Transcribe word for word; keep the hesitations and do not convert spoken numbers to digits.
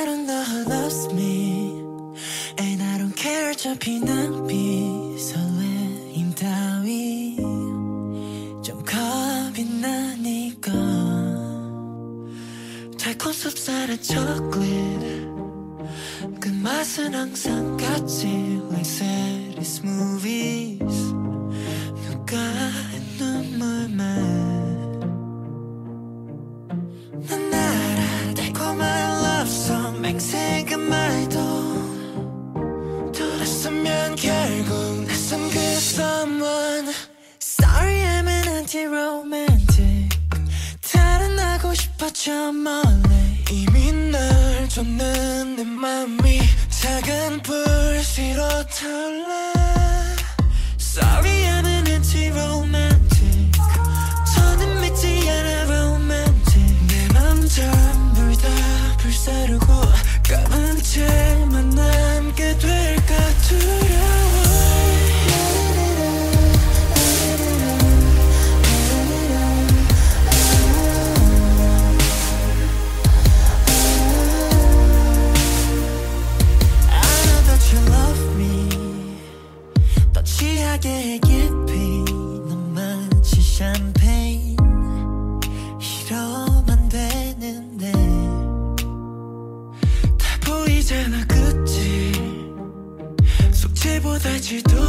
don't know who loves me And I don't care 어차피 난 비설레임 따위 좀 겁이 나니까 달콤 쌉쌀한 초콜릿 그 맛은 항상 같지 Like series movies 누가의 눈물만 난 알아 달콤한 love song 맹세한 말도 돌아서면 결국 낯선 그 someone Sorry I'm an anti-romantic 달아나고 싶어 저 멀리 이미 널 줬는 내 맘이 작은 불씨로 타올라 Sorry I'm an anti-romantic 저는 믿지 않아 romantic 내 맘 전부 다 불사르고 감은 채만 남게 될까 두려워 취하게 깊이 넌 마치 샴페인 이러면 되는데 다 보이잖아 그치 속죄보다 질도